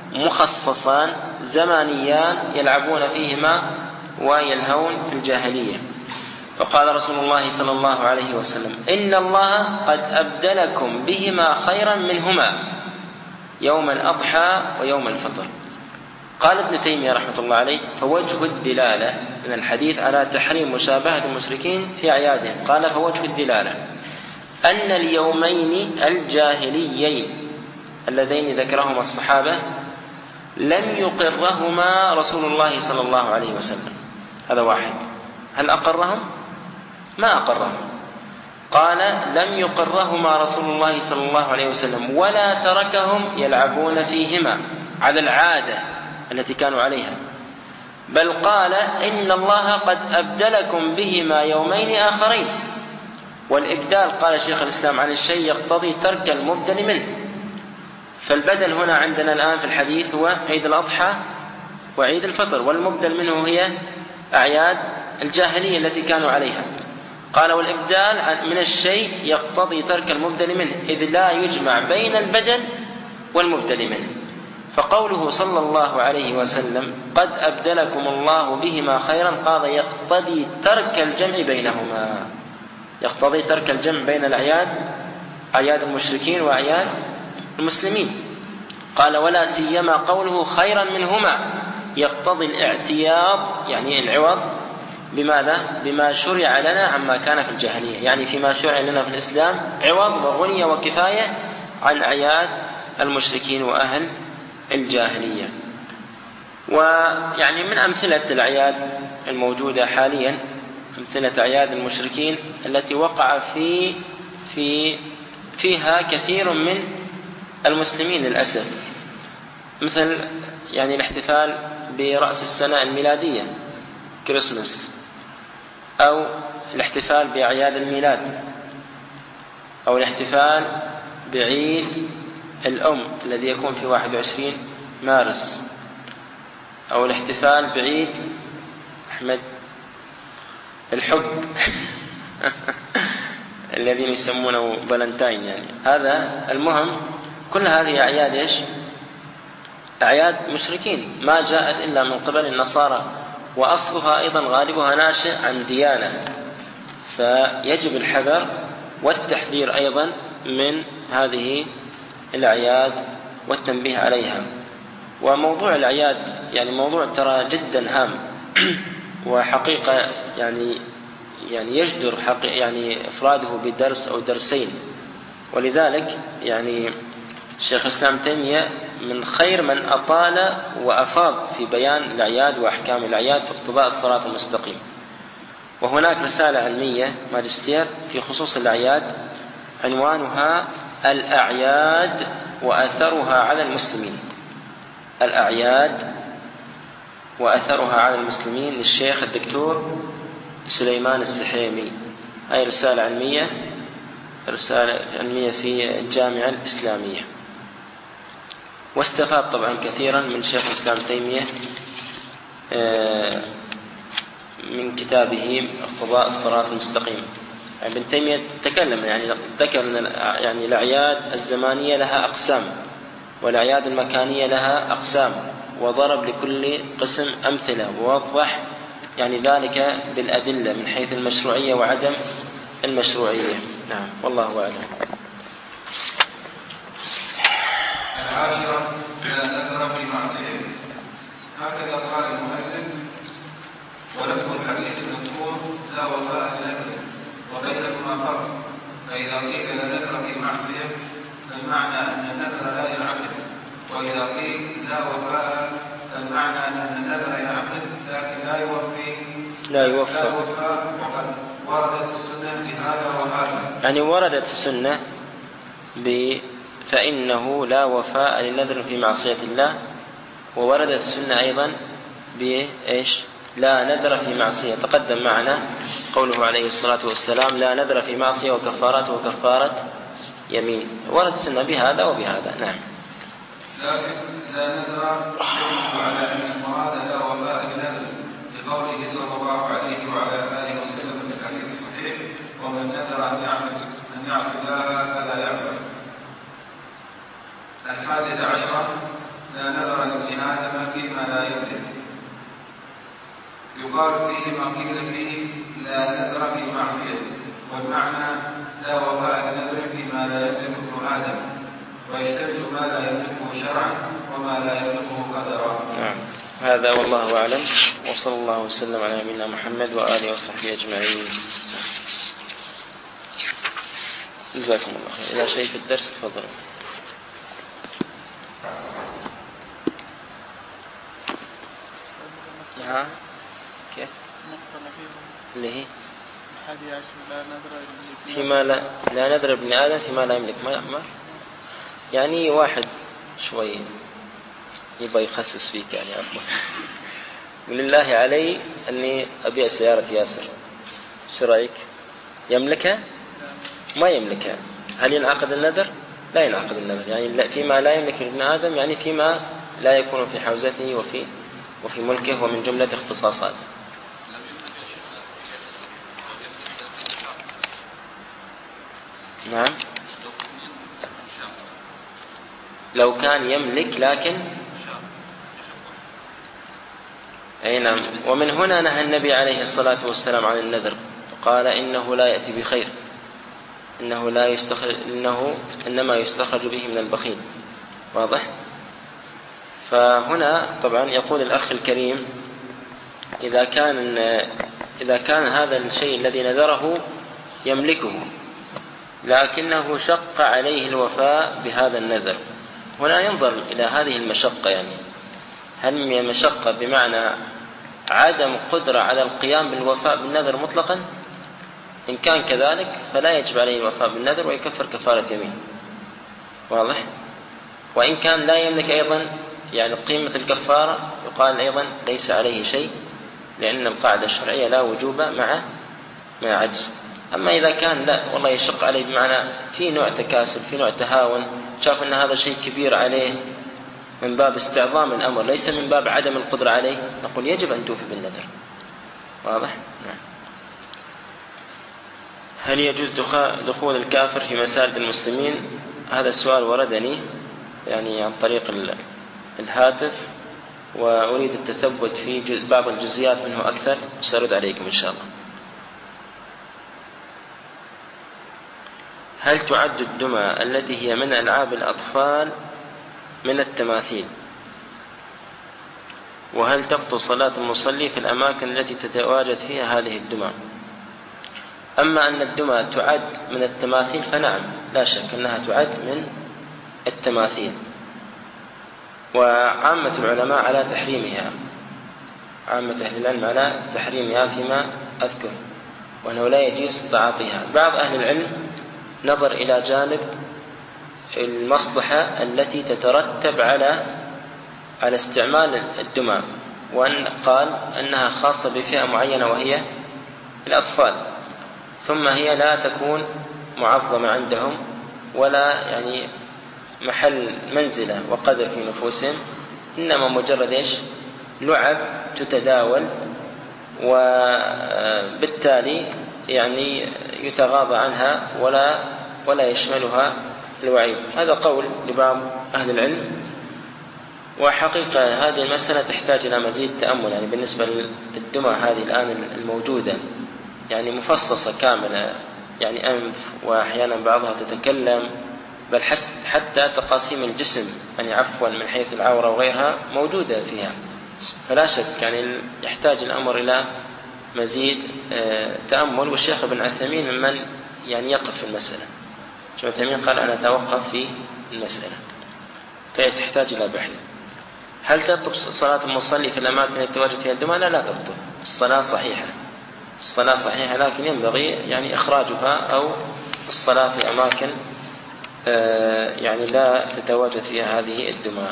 مخصصان زمانيان يلعبون فيهما ويلهون في الجاهلية. فقال رسول الله صلى الله عليه وسلم: إن الله قد أبدلكم بهما خيرا منهما يوم الأضحى ويوم الفطر. قال ابن تيمية رحمة الله عليه: فوجه الدلالة من الحديث على تحريم مشابهة المشركين في أعيادهم. قال: فوجه الدلالة أن اليومين الجاهليين اللذين ذكرهما الصحابة لم يقرهما رسول الله صلى الله عليه وسلم. هذا واحد. هل أقرهم؟ ما أقرهم. قال: لم يقرهما رسول الله صلى الله عليه وسلم ولا تركهم يلعبون فيهما على العادة التي كانوا عليها، بل قال: إن الله قد أبدلكم بهما يومين آخرين. والإبدال قال شيخ الإسلام عن الشيء يقتضي ترك المبدل منه. فالبدل هنا عندنا الآن في الحديث هو عيد الأضحى وعيد الفطر، والمبدل منه هي أعياد الجاهلية التي كانوا عليها. قال: والإبدال من الشيء يقتضي ترك المبدل منه، إذ لا يجمع بين البدل والمبدل منه. فقوله صلى الله عليه وسلم: قد أبدلكم الله بهما خيرا، قال: يقتضي ترك الجمع بينهما، يقتضي ترك الجمع بين الأعياد، أعياد المشركين وأعياد المسلمين. قال: ولا سيما قوله خيرا منهما يقتضي الاعتياض، يعني العوض بماذا؟ بما شرع لنا عما كان في الجاهلية، يعني فيما شرع لنا في الإسلام عوض وغنية وكفاية عن أعياد المشركين وأهل الجاهلية. ويعني من أمثلة الأعياد الموجودة حاليا أمثلة أعياد المشركين التي وقع في في فيها كثير من المسلمين للأسف، مثل يعني الاحتفال برأس السنة الميلادية كريسماس، أو الاحتفال بأعياد الميلاد، أو الاحتفال بعيد الأم الذي يكون في واحد وعشرين مارس، أو الاحتفال بعيد أحمد الحب الذين يسمونه فالنتاين. يعني هذا المهم، كل هذه أعياد إيش؟ أعياد مشركين ما جاءت إلا من قبل النصارى، وأصلها أيضا غالبها ناشئ عن ديانة. فيجب الحذر والتحذير أيضا من هذه الأعياد والتنبيه عليها. وموضوع الأعياد يعني موضوع ترى جدا هام، وحقيقة يعني يعني يجدر يعني إفراده بدرس أو درسين. ولذلك يعني الشيخ الإسلام تيمية من خير من أطال وأفاض في بيان الأعياد وأحكام الأعياد في اقتضاء الصراط المستقيم. وهناك رسالة علمية ماجستير في خصوص الأعياد عنوانها الأعياد وأثرها على المسلمين. الأعياد وأثرها على المسلمين للشيخ الدكتور سليمان السحيمي. هذه رسالة علمية رسالة علمية في الجامعة الإسلامية. واستفاد طبعا كثيرا من شيخ الإسلام تيمية من كتابه اقتضاء الصراط المستقيم. ابن تيمية تكلم يعني ذكر أن يعني الأعياد الزمانية لها أقسام، والأعياد المكانية لها أقسام، وضرب لكل قسم أمثلة، ووضح يعني ذلك بالأدلة من حيث المشروعية وعدم المشروعية. نعم، والله أعلم. العاشرة: لا نذر في معصية. هكذا قال المؤلف: ولفظ الحديث المذكور لا وفاء لنذر وبينهما فرق، فإذا قيل لا نذر في معصية فالمعنى أن النذر النذر لا ينعقد. وإذا قيل لا وفاء فالمعنى أن النذر ينعقد لكن لا يوفي لا يوفى, لا يوفى وقد وردت السنة بهذا وهذا. يعني وردت السنة ب فإنه لا وفاء للنذر في معصية الله، ووردت السنة أيضا بإيش؟ لا نذر في معصية. تقدم معنا قوله عليه الصلاة والسلام لا نذر في معصية وكفارته وكفارة يمين. وردت السنة بهذا وبهذا. نعم. لكن لا نذر يدل على أن المراد لا وفاء للنذر لقوله صلى الله عليه وعلى آله وسلم في الحديث الصحيح ومن نذر أن يعصي أن يعصي الله فلا يعصي. الحادثة عشرة لا نذر لابن آدم فيما لا يملك. يقال فيه ما قيل فيه لا نذر في معصية، والمعنى لا وفاء لنذر فيما لا يملك ابن آدم، ويشتمل ما لا يملكه شرعا وما لا يملكه قدرا. نعم. هذا والله أعلم، وصلى الله وسلم على نبينا محمد وآله وصحبه أجمعين. جزاكم الله خير. إذا شيء في الدرس تفضلوا. ها كيف؟ اللي هي فيما لا لا نذر ابن آدم فيما لا يملك. ما ما يعني واحد شوي يبغى يخسس فيك يعني عفوا. ولله علي أني أبيع سيارة ياسر، شو رأيك؟ يملكها؟ ما يملكها. هل ينعقد النذر؟ لا ينعقد النذر. يعني فيما لا يملك ابن آدم يعني فيما لا يكون في حوزته وفي وفي ملكه ومن جملة اختصاصات. نعم. لو كان يملك لكن أي نعم. ومن هنا نهى النبي عليه الصلاة والسلام عن النذر، قال إنه لا يأتي بخير، إنه لا يستخرج إنه إنما يستخرج به من البخيل. واضح؟ فهنا طبعا يقول الأخ الكريم إذا كان إذا كان هذا الشيء الذي نذره يملكه لكنه شق عليه الوفاء بهذا النذر، هنا ينظر إلى هذه المشقة، يعني هل هي مشقة بمعنى عدم قدرة على القيام بالوفاء بالنذر مطلقا؟ إن كان كذلك فلا يجب عليه الوفاء بالنذر ويكفر كفارة يمين. واضح؟ وإن كان لا يملك أيضا يعني قيمة الكفارة يقال أيضا ليس عليه شيء، لأن القاعدة الشرعية لا وجوب مع مع عجز. أما إذا كان لا والله يشق عليه بمعنى في نوع تكاسل، في نوع تهاون، شاف أن هذا شيء كبير عليه من باب استعظام الأمر ليس من باب عدم القدرة عليه، نقول يجب أن توفي بالنذر. واضح؟ نعم. هل يجوز دخول الكافر في مساجد المسلمين؟ هذا السؤال وردني يعني عن طريق الهاتف، وأريد التثبت في بعض الجزئيات منه أكثر، سأرد عليكم إن شاء الله. هل تعد الدمى التي هي من ألعاب الأطفال من التماثيل؟ وهل تبطل صلاة المصلي في الأماكن التي تتواجد فيها هذه الدمى؟ أما أن الدمى تعد من التماثيل فنعم، لا شك أنها تعد من التماثيل، وعامة العلماء على تحريمها، عامة أهل العلم على تحريمها فيما أذكر، وأنه لا يجوز تعاطيها. بعض أهل العلم نظر إلى جانب المصلحة التي تترتب على على استعمال الدمى، وأن قال أنها خاصة بفئة معينة وهي الأطفال، ثم هي لا تكون معظمة عندهم ولا يعني محل منزلة وقدر في نفوسهم، إنما مجرد إيش؟ لعب تتداول، وبالتالي يعني يتغاضى عنها ولا ولا يشملها الوعيد. هذا قول لبعض أهل العلم، وحقيقة هذه المسألة تحتاج إلى مزيد تأمل، يعني بالنسبة للدمى هذه الآن الموجودة يعني مفصصة كاملة، يعني أنف، وأحيانا بعضها تتكلم، بل حتى تقاسيم الجسم يعني عفوا من حيث العورة وغيرها موجودة فيها، فلا شك يعني يحتاج الأمر إلى مزيد تأمل. والشيخ ابن عثيمين ممن يعني يقف في المسألة، الشيخ ابن عثيمين قال أنا أتوقف في المسألة. فهي تحتاج إلى بحث. هل تبطل صلاة المصلي في الأماكن التي تواجد فيها الدماء؟ لا لا تبطل، الصلاة صحيحة، الصلاة صحيحة، لكن ينبغي يعني إخراجها أو الصلاة في أماكن يعني لا تتواجد فيها هذه الدماء.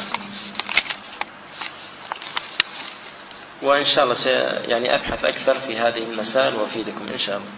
وإن شاء الله سي يعني أبحث أكثر في هذه المسائل وأفيدكم إن شاء الله.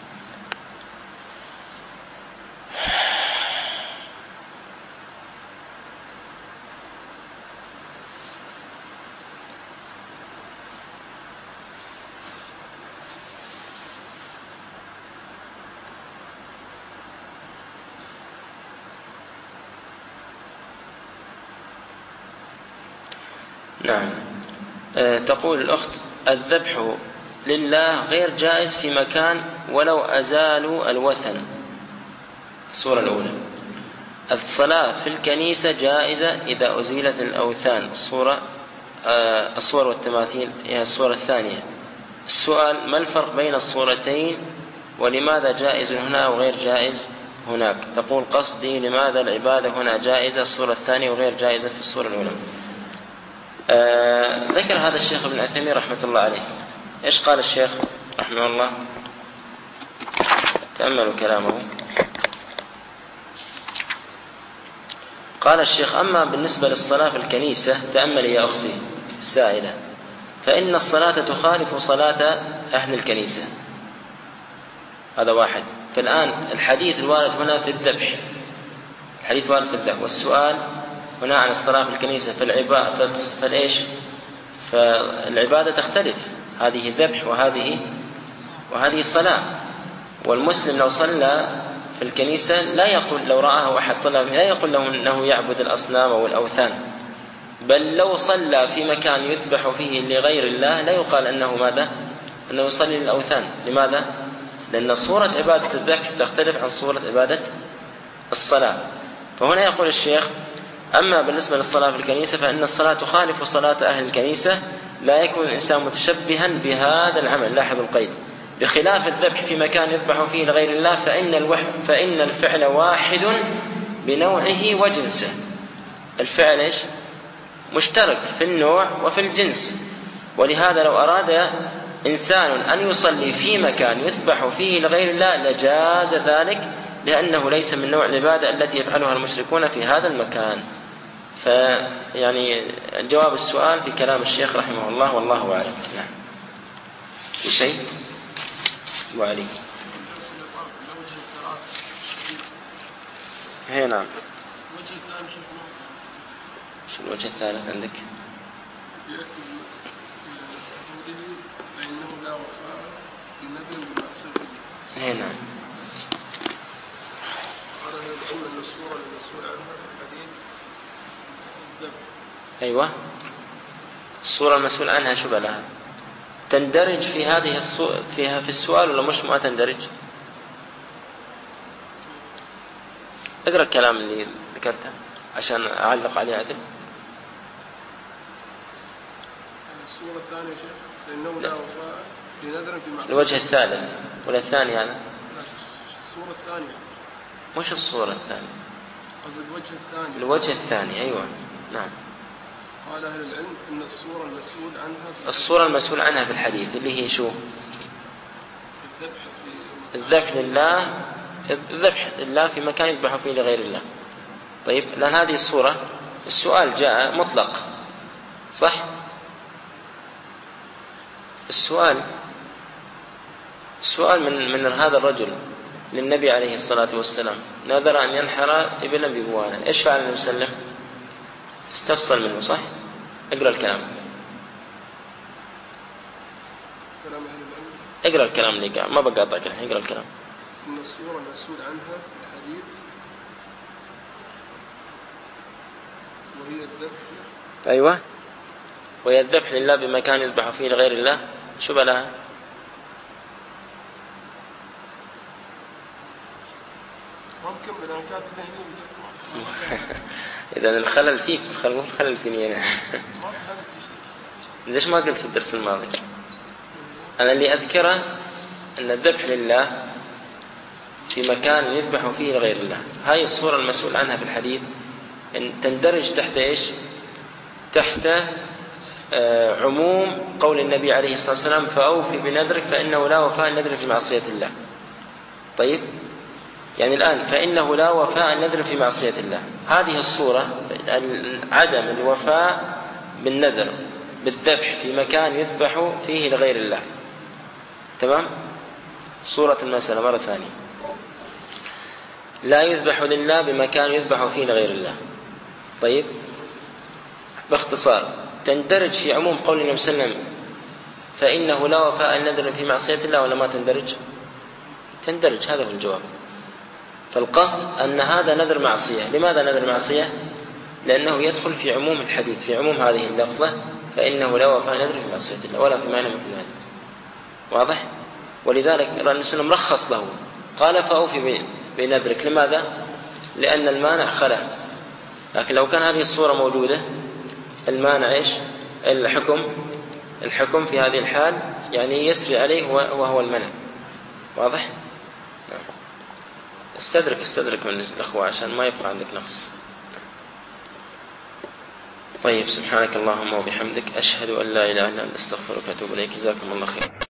نعم. أه تقول الأخت: الذبح لله غير جائز في مكان ولو أزالوا الوثن. الصورة الأولى. الصلاة في الكنيسة جائزة إذا أزيلت الأوثان. الصورة أه الصور والتماثيل هي الصورة الثانية. السؤال: ما الفرق بين الصورتين ولماذا جائز هنا وغير جائز هناك؟ تقول: قصدي لماذا العبادة هنا جائزة الصورة الثانية وغير جائزة في الصورة الأولى. آه ذكر هذا الشيخ ابن عثيمين رحمة الله عليه. إيش قال الشيخ رحمه الله؟ تأملوا كلامه. قال الشيخ: أما بالنسبة للصلاة في الكنيسة، تأملي يا أختي السائلة، فإن الصلاة تخالف صلاة أهل الكنيسة. هذا واحد. فالآن الحديث الوارد هنا في الذبح، الحديث وارد في الذبح، والسؤال هنا عن الصلاة في الكنيسة. فالعبادة فالإيش فالعبادة تختلف، هذه ذبح وهذه وهذه صلاة. والمسلم لو صلى في الكنيسة لا يقول، لو رآه أحد صلى لا يقول له أنه يعبد الأصنام أو الأوثان، بل لو صلى في مكان يذبح فيه لغير الله لا يقال أنه ماذا؟ أنه يصلي للأوثان. لماذا؟ لأن صورة عبادة الذبح تختلف عن صورة عبادة الصلاة. فهنا يقول الشيخ: أما بالنسبة للصلاة في الكنيسة فإن الصلاة تخالف صلاة أهل الكنيسة، لا يكون الإنسان متشبها بهذا العمل. لاحظوا القيد: بخلاف الذبح في مكان يذبح فيه لغير الله فإن, الوح فإن الفعل واحد بنوعه وجنسه. الفعل إيش؟ مشترك في النوع وفي الجنس. ولهذا لو أراد إنسان أن يصلي في مكان يذبح فيه لغير الله لجاز ذلك، لأنه ليس من نوع العبادة التي يفعلها المشركون في هذا المكان. فيعني جواب السؤال في كلام الشيخ رحمه الله، والله أعلم. نعم. في شيء وعلي هي نعم. شو الوجه الثالث عندك؟ هي نعم. أيوة، الصورة المسؤول عنها شو بلها؟ تندرج في هذه الصو... فيها في السؤال ولا مش ما تندرج؟ اقرأ الكلام اللي ذكرته عشان أعلق عليه عدل. الصورة الثانية شيخ لأنه لا وفاء لنذر في معصية. الوجه الثالث ولا الثاني هذا؟ الصورة الثانية. مش الصورة الثانية، قصد الوجه الثاني. الوجه الثاني أيوة نعم. قال أهل العلم إن الصورة المسؤول عنها الصورة المسؤول عنها في الحديث اللي هي شو؟ الذبح في الذبح لله، الذبح لله في مكان يذبح فيه لغير الله. طيب، لأن هذه الصورة السؤال جاء مطلق صح؟ السؤال السؤال من من هذا الرجل للنبي عليه الصلاة والسلام: نذر أن ينحر ابنا ببوانة. إيش فعل النبي صلى الله عليه وسلم؟ استفصل منه صح؟ اقرأ الكلام. كلام أهل العلم. اقرأ الكلام اللي قاعد ما بقاطعك الحين، اقرأ الكلام. إن الصورة المسؤول عنها في الحديث وهي الذبح. أيوة، وهي الذبح لله بمكان يذبح فيه لغير الله. شو بلها؟ ممكن بدل كاتب ذهني. إذا الخلل فيك، الخلل الخلل فيني أنا. ليش ما قلت في الدرس الماضي؟ أنا اللي أذكره أن الذبح لله في مكان يذبح فيه لغير الله، هاي الصورة المسؤول عنها في الحديث تندرج تحت إيش؟ تحت آه عموم قول النبي عليه الصلاة والسلام فأوفي بنذرك فإنه لا وفاء النذر في معصية الله. طيب، يعني الآن فإنه لا وفاء النذر في معصية الله، هذه الصورة عدم الوفاء بالنذر بالذبح في مكان يذبح فيه لغير الله. تمام؟ صورة المسألة مرة ثانية، لا يذبح لله بمكان يذبح فيه لغير الله. طيب، باختصار تندرج في عموم قول النبي صلى الله عليه وسلم فإنه لا وفاء النذر في معصية الله ولا ما تندرج؟ تندرج، هذا هو الجواب. فالقصد أن هذا نذر معصية. لماذا نذر معصية؟ لأنه يدخل في عموم الحديث، في عموم هذه اللفظة فإنه لا وفاء النذر في معصية الله ولا في معنى مثل هذا. واضح؟ ولذلك الرسول صلى الله عليه وسلم رخص له، قال فأوفي بنذرك. لماذا؟ لأن المانع خلا. لكن لو كان هذه الصورة موجودة المانع إيش؟ الحكم الحكم في هذه الحال يعني يسري عليه وهو المنع. واضح؟ نعم. استدرك استدرك من الأخوة عشان ما يبقى عندك نقص. طيب، سبحانك اللهم وبحمدك أشهد أن لا إله إلا أنت أستغفرك وأتوب إليك. جزاكم الله خير.